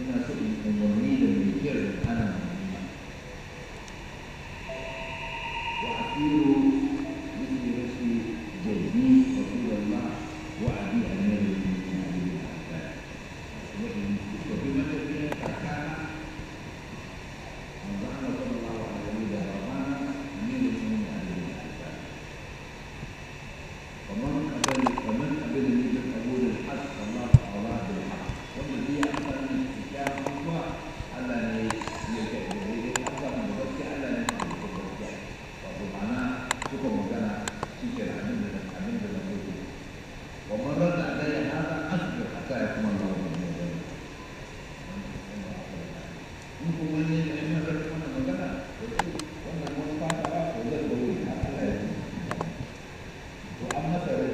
ina so in umarni da mai kyau da ana mummuna wa asiru bisa rashi jaddi rasulullah wa abi annabi min ali al-hasan wa bi matafiya kakana manzo Allah sallallahu alaihi wa sallam amir min ali al-hasan ومن قبل من قبول الحق الله أراد بالحق والذي أكثر من الكتاب هو على يجعل أكثر من الوقت على الوقت وطبعا شكر مكان شكر عمل الموجود ومن رد علي هذا أصبر حتى يكون الله من ذلك ممكن من يعلم ذلك من مكان وأن الموقع ولا يقول حتى يكون وأما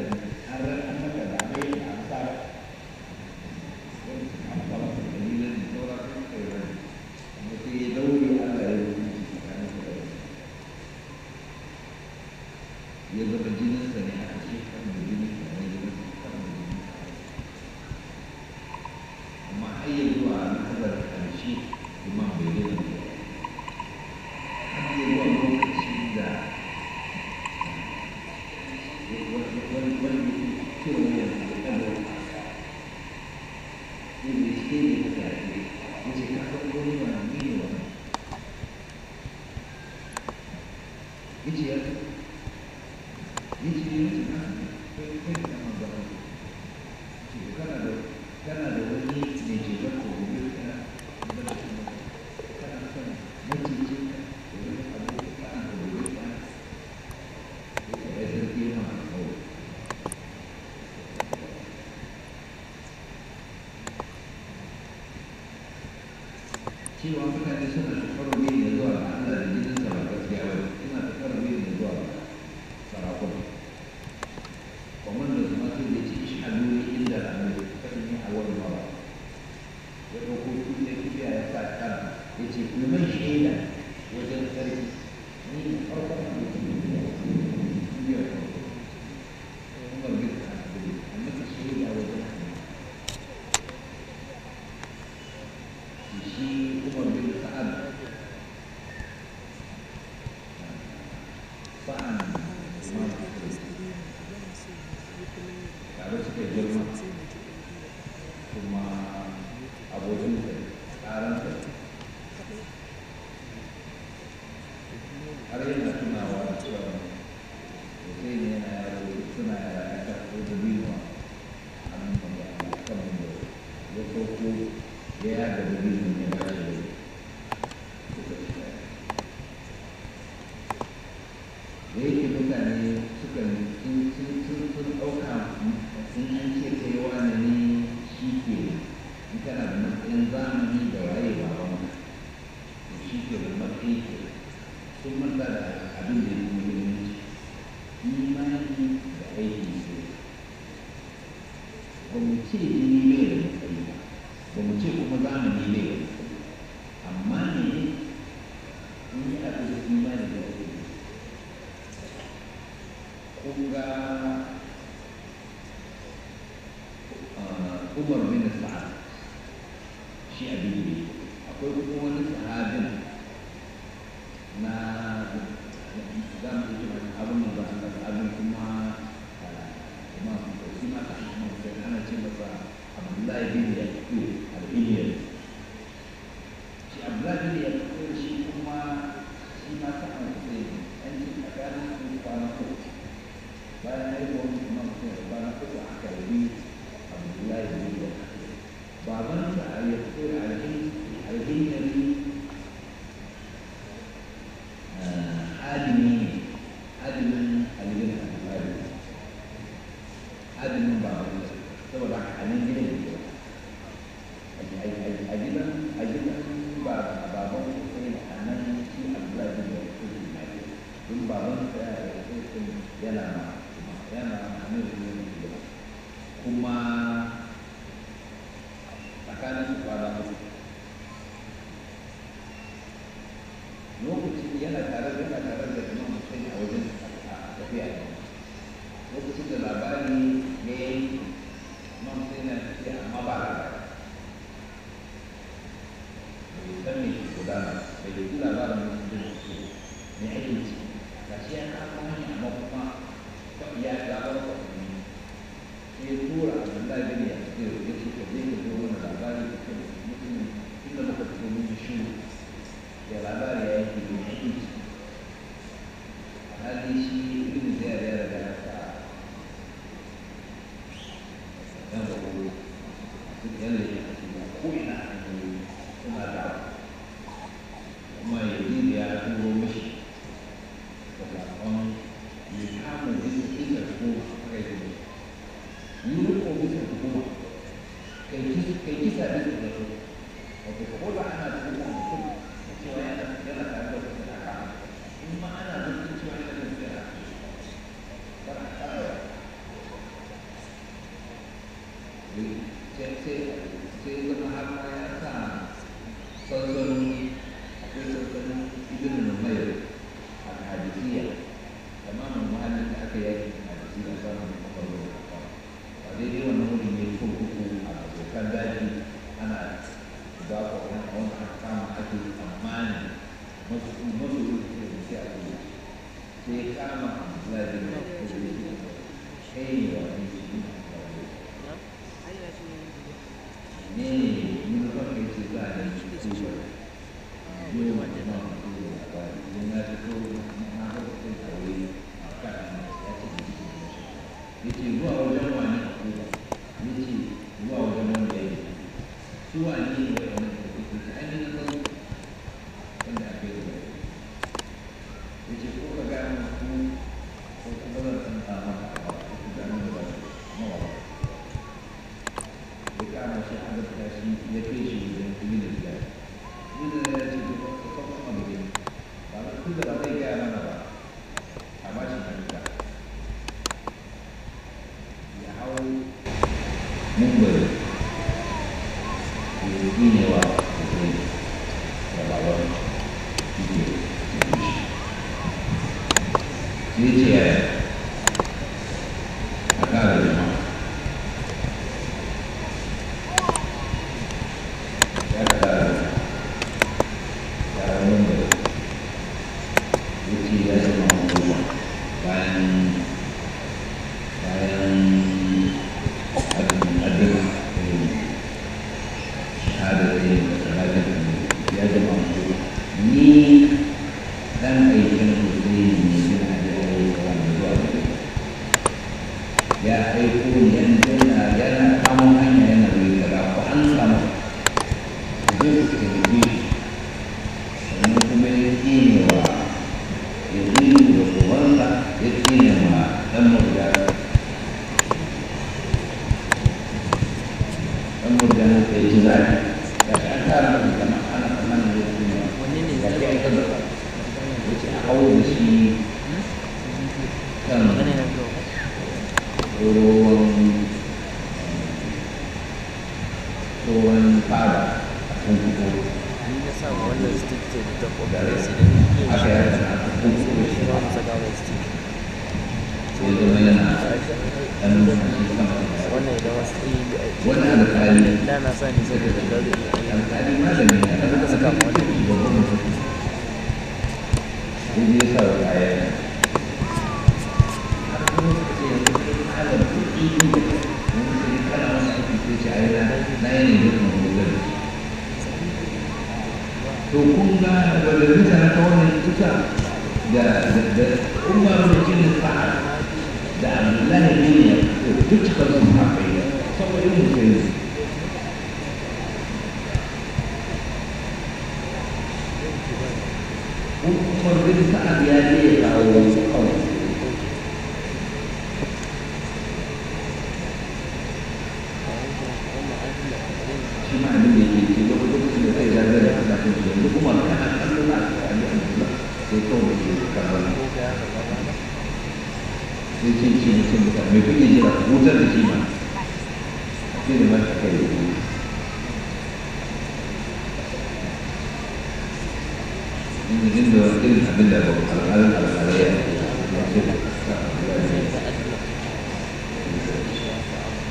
cewa mutane suna shafar wani da zuwa ga Allah da jinin sa ba gaskiya ba suna shafar wani da zuwa ga sarakuna kuma da zama sun da ci shi hannu inda ranar kasan yi a wani mawa ya ɗauko kuɗe kibiya ya sa kan ya ce kuma shaida wajen sarki ni farkon da ke duniya kuma bin ta hannu amma ka shaida wajen shi Umar bin Sa'ad sa'an Imam tare suka girma kuma abokin tsaransa har yana tunawa cewa sosai ne yana yaro suna yara ya tafi da biyu a nan kan da ya sauko ya yaga da biyu ne ba shi da yake mutane suka sun ɗauka in an ce kai wani ne shi ke in kana da matsayin zamani da waye ba wani to shi ke da matsayi ke sun manta da abin da ya yi muhimmanci imani da aiki ne ba mu ce jini bai da matsayi ba ba mu ce kuma zamani bai da matsayi amma ne in yi abu da imani da aiki kun ga Umar bin Sa'ad shi abin ne akwai kuma wani sahabin na za mu yi abin da ba a abin kuma shi ma ta ana ce masa Abdullahi bin Yaqub al-Hilal shi Abdullahi bin Yaqub shi kuma shi ma ta an ce an ce tsakanin su kwana uku bayan haihuwar imam sai kwana uku aka yi Abdullahi bin Yaqub babansa a Yaqub al-Hilal adimin alibin al-Hilal adimin babansa saboda haka anan gidan ne a gidan baban sai a nan shi Abdullahi bin Yaqub don babansa yana hannun da kuma tsakanin su kwana uku lokacin yana tare da imam Hussein a wajen tafiya lokacin da labari ya yi imam Hussein ya tafiya amma ba labari san me ke gudana bai ji labarin mutum da su ne ake ci ga shi ya kama hanya amma kuma ya gabar kwakwani sai ya tura abdullahi bin ya ce ya ce ka je ka zo wani labari da ke mutum inda muka fito mun ji shiru ya labari ya yake da ya ake ci a hali shi ibn ziyar ya riga ya sa dan gwagwaro yana da yake ko ina suna da kuma yanzu da ya turo mashi da zaɓen ya kama bisa isa ko kai da yi riko bisa hukuma kai kisa bisa da su wato ko da ana tuhumar mutum da cewa yana tare da wasu da kama in ma ana zargin cewa yana da tsira kar a kara sai zama har ma ya sa sansanoni akwai sansanin ibn numayr a hadisiya tamamin mahallin da aka yaki a hadisiya zamanin mafarko da kafa ba daidai wannan wurin ne kurkuku a abokan daji ana ba ka wani aka kama ake tsammanin masu rufe da sai a kuma sai kama abdullahi bin kai ne wa ne shi ne mun ga kai ce za a yi su ba yau ma da ma ku ba yin na ta ko na ga kai kawai a kan ya ce yace zuwa wajen wani ku yace zuwa wajen wanda yake su wani ne wannan da kuke ta an yi na zo wanda ake yi yace ko ka ga mu ko kuma zan san ta maka ba ko ga mu da mawa kama shi a da shi ya kai shi wajen kuma da gida ni da ya ce ko kuma mutum ba na kuda ba zai gaya mana ba a ba shi hanta ya hau mumbai ya yi ne wa mutum da babar shi ne ce ya a kara jama'a to kun ga wanda mutane ta wannan kusa da umar mutum sa'ad da abdullahi ne ya duk cikin sun haka yi saboda yin mutum umar bin sa'ad ya je ya kawo wasu kawai shi ma abin da ke ce lokacin da zai zaga da kasashen su yanzu kuma kana kallo na a yi abdullah sai kawai ke karbar sai ce ce mutum da mai kuke jira hutar da shi ma a ce da mashi kai da inda irin abin da al'alai ya ce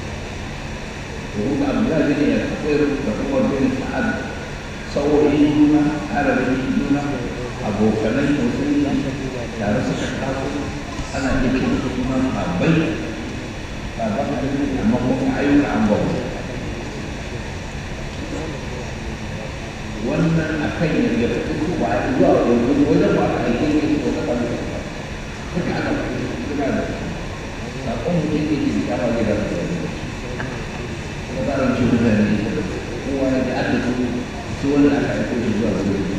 وهم أبناء دنيا كثير وهم بين سعد صورين arabi juna abokanai musulmi tare suka taso ana iya ce musu suna sabai sabon hadisi amma kuma ayyuka an bawa wannan a kan yadda ya fito ba a zuwa wajen ba a aiki ne su wata ɓangare ba suka aka fito suna da sakon mutum ne ke kama gida da wani kuma tsarin ce mutane kowa ya ji aka su wani aka aiko shi zuwa su wani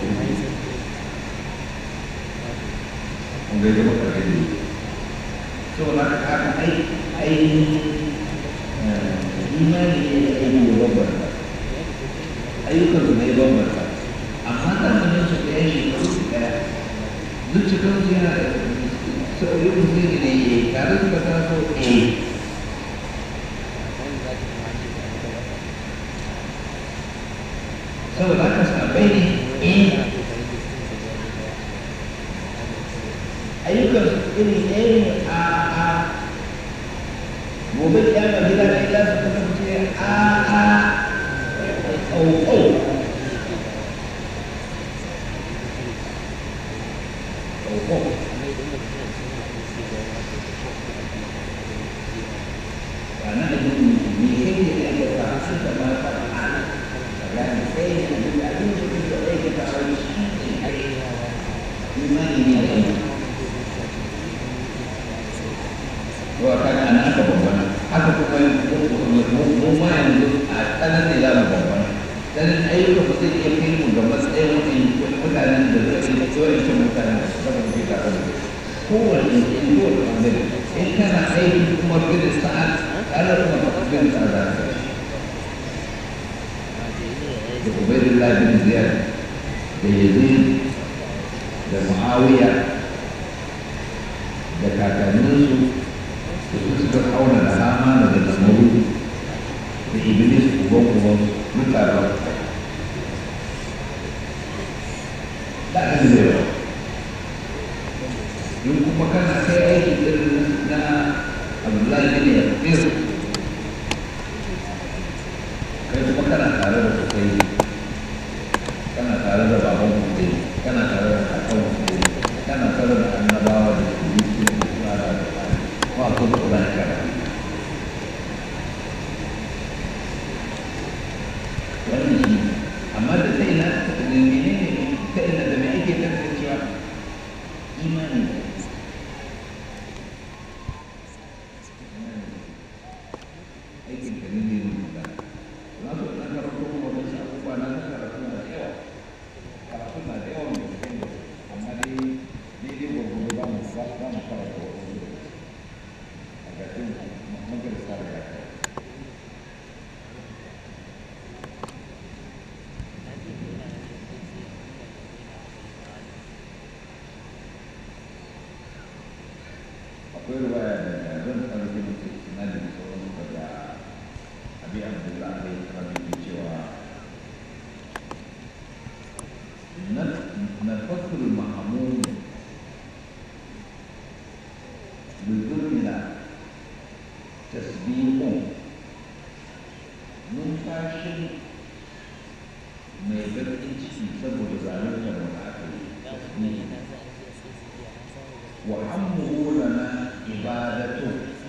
kun ga zama karfe ne so na ka haka ainihin imani ne da aiki da bambanta ayyukan su ne bambanta amma zamanin su ɗaya shekaru su ɗaya zuciyar su yana da sauyin musulmi ne tare suka taso saboda haka sabai ne ayyukan su iri ɗaya ne a gobe kiyama gida ɗaya za su kasance ƙauƙau ba na ajin me kai ne da ya ba su da ma ta ana gani sai ne da abin da ke da aiki ta wani shi ne imani ne da yi wa kan ana aka bambana haka kuma mu ma yanzu a tsanan ne za mu bambana dan ayyuka ba zai iya kai mu ga matsayin mutanen da zai yi tsoron mutanen da suka fi tare da kowane kowane ɓangare in kana aiki kuma bin sa'ad kana kuma bin sa'ad da Ubaydullah bin Ziyad da Yazid da Muawiya da kakanninsu da su suka auna da Hamana da Namaru da Iblis uban mutanen da aka zai ba in kuma kana kai aiki irin na Abdullahi bin Yasir kai kuma kana tare da sosai kana tare da baban kuɗi kana tare da kakan kuɗi kana tare da annabawa da su yi su yi tsara da tsari ba su da kula da wannan shi amma da ta ina da menene ta ina da me ake tantancewa imani aikin da ne ne da na so na karatu kuma wasu abubuwa na karatu na da yawa karatu na da yawa mai kai da amma dai gwagwaro ba mu karatu wasu a gashin magarisa da gashin akwai ruwaya da zan karfi mutu na da sauran daga abi abdullah alaihi karami cewa na fasul mahamun bizurmina tasbihun numfashin mai baƙin ciki saboda zaluntar da aka yi tasbihi wa hammuhu lana ibadatu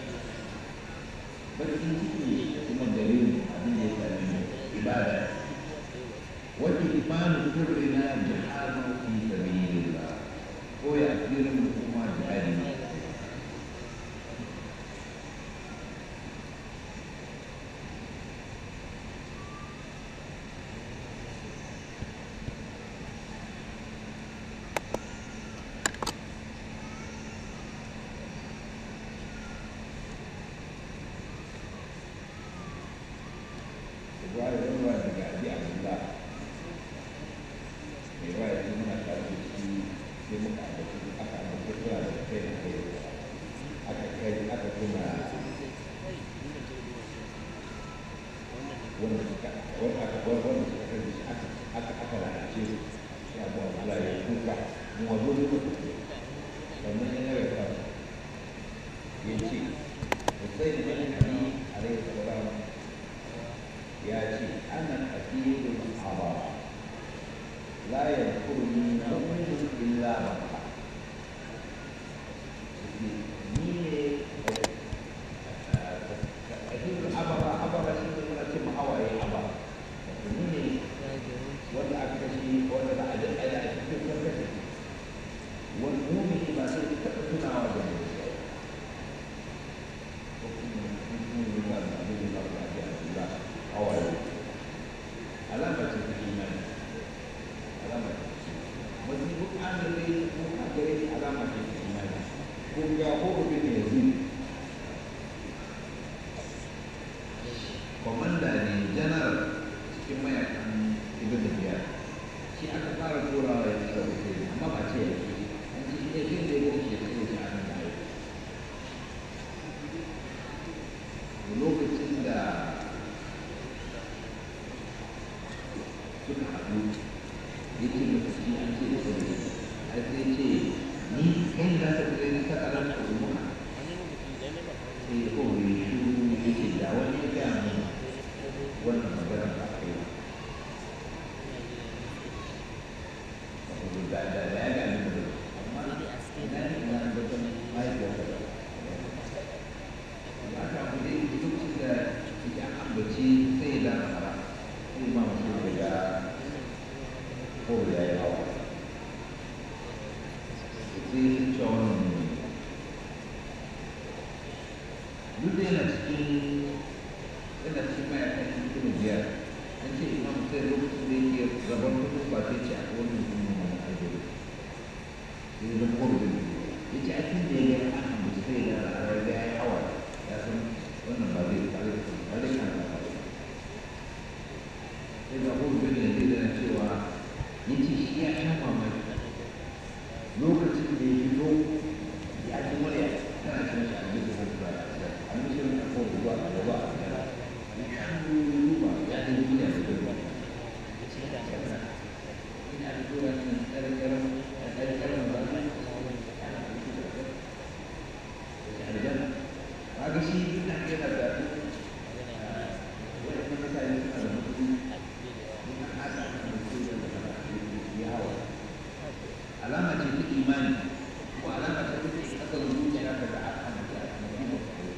bakin ciki kuma dalilin abin da ya sami ibada wa imanu kurrina jihadu fi sabilillah ko ya asirin kuma jihadi ruwa daga abi abdullah mai ruwa ya muna tare da shi sai muka abubuwa aka abubuwa kira da kai da kai aka kuma wanda suka kai da shi aka lalace su sai abu abdullah ya kuka mu wazo ne mutu sannan ya nawa ya ya ce Hussein bin Ali alaihi salam ya ce ana hafidul haram la yadkuruni mu'minun illa baka ni ne ahiru abara shi ne muna ce hawaye abara ni ne wanda aka kashe wanda za a daɗa a cikin wanda kashe wani mumini ba sai taɓa tunawa da ne ko kuma mutum ya ga abin da ba a ji a tura hawaye alama ce ta imani alama ce wani duk an da zai ko a gare alama ce ta imani ko ga ko rubin da yanzu komanda ne janar cikin mayakan ibn biyar shi aka fara turawa ya tsara da amma ba ce ya ce an ci shi ne shi da ya ce ya ce shi a nan da aiki lokacin da suka haɗu ya ce masa shi an ce da sauri a sai ce ni kai za ta tsaye na sakarar da umuna sai ya kowa ya shi ya ce da wani ya gaya mai wannan magana ba a yi da ya gaya mai da amma ina ne ina da wani mahaifiyar da ba ta mu dai lokacin da ya ambaci sai ya dana fara sai ma mutum ya ko ya yi hawa sai ya ce wannan duk da yana cikin mayakan cikin biyar an ce imam sai lokacin da yake gaban kudin ba sai ce a wani mutum mai ajiye sai ya zama kowane ya ce a cikin da ya yi an ambaci sai da rarar da ya yi hawa ya san wannan ba zai kan kafa sai ga kowane da zai zana cewa ya ce shi ya sha mamaki lokacin da ya fito ya ji murya tana cin shi a bisa hukura a mishirin a kowane zuwa a gaba a gara duba ya ɗin duniya da duba ina da duba ne ɗarƙarar ba ne aljanna ba ga shi duk da yana da wani mutane suna da mutu ina haka da mutu da yawa alama ce ta imani ko alama ce ta ƙasar zuciya ka da aka mutu a cikin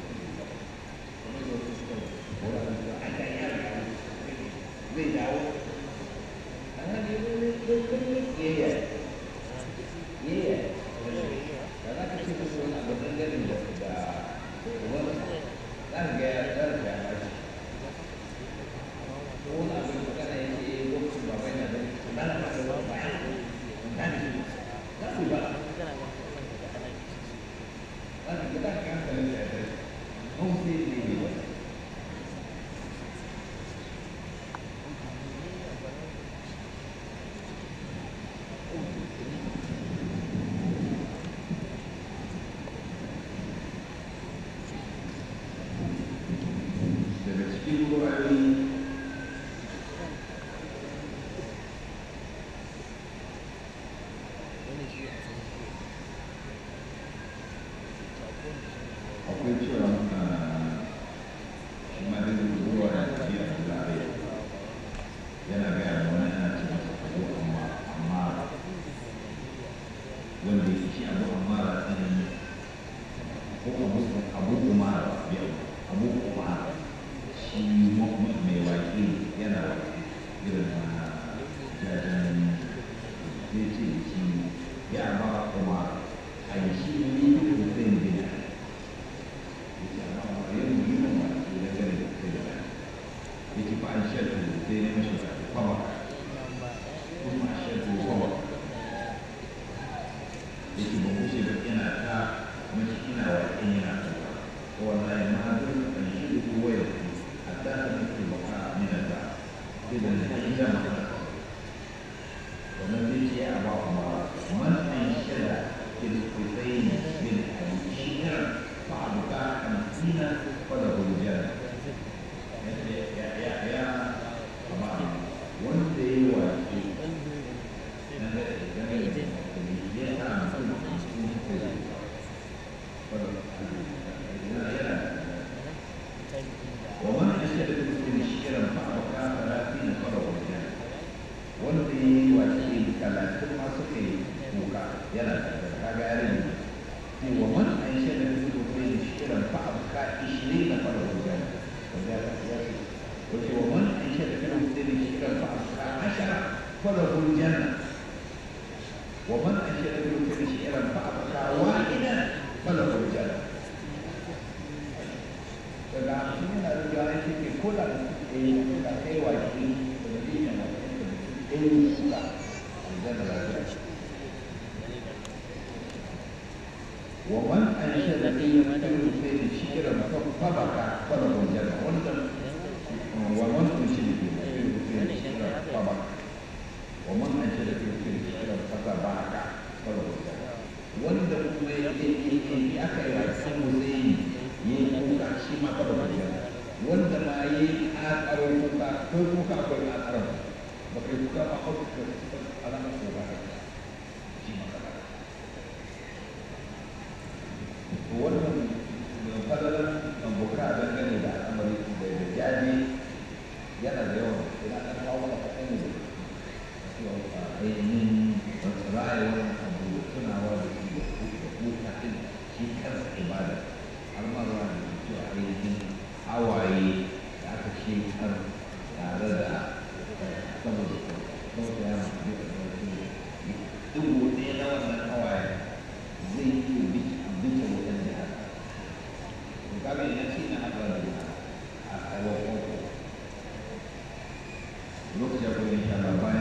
zai dawo a nan ne yaya da za ka ce musu wani abu ɗan ganin da wani za ka gaya ɗan da ya bashi ko wani abu da kana yake lokacin ba bai na da ba na ba da wani bayan na da shi za ku ba za ka ga za ka hankali da ya bashi mun sai ne ne wani akwai cewa shi ma da zuwa da tafiya da zaɓe yana gaya da wani ana ce masa abu amma wanda ya shi abu amara tsanani ko abu umara abu umara shi mai waƙi yana waƙi irin na jajen zai ce shi ya ba umara a yi shi ne da zai gina الجنة ومن أنشأ في الكل شعرا فأبقى واحدا فله الجنة daga cikin da riga ya ce kula da suka kai wa shi da madina na ɗaya suka aljanna lafiya wa man aisha da ɗaya mutum sai da shi kira fabaka fara aljanna wanda wa man aisha da ɗaya fabaka wa man aisha da ɗaya kira fabaka fara aljanna wanda kuma ya aka yi wa samu zai yi kuka shi ma kada ba ya wanda ma yi ƙaƙarar kuka ko kuka akwai ƙaƙarar ba kai kuka ba ko kuka alamar ko ba shi ma kada wannan fadalar buka dangane da al'amari da jaji yana da yawan ina ɗan kawo maka kaɗan ne da ainihin rayuwar abu da tunawa da shi da kuka ɗin shi kansa ibada almarwa da cewa ainihin hawaye da aka ce har tare da saboda sauta ya mafi da sauki dubu ɗaya na wannan hawaye zai iya bice wutan da haka kaga yana ce na haɗa da a wajen lokacin da kuma insha Allah